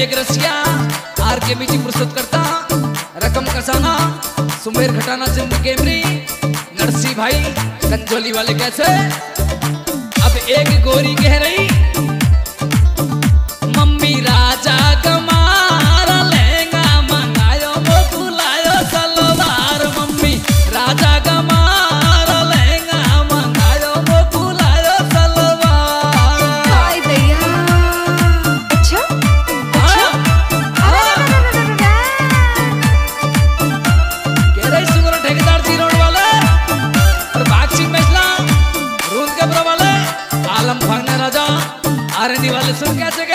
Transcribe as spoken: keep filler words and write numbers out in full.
एक रसिया आर के बीच प्रस्तुत करता रकम कसाना सुमेर घटाना जिंद केमरी नरसी भाई कंजोली वाले कैसे। अब एक गोरी कह रही मम्मी राजा कमारा लहंगा मंगायो वो बुलायो सलवार। मम्मी राजा कमारा लहंगा मंगायो वो बुलायो सलवार। हाय दैया अच्छा अच्छा कह रही सुगर ठेकेदार जी रोड वाले और बागची मैसला रूम के वाले आलम फागना राजा आरनी वाले सुन कैसे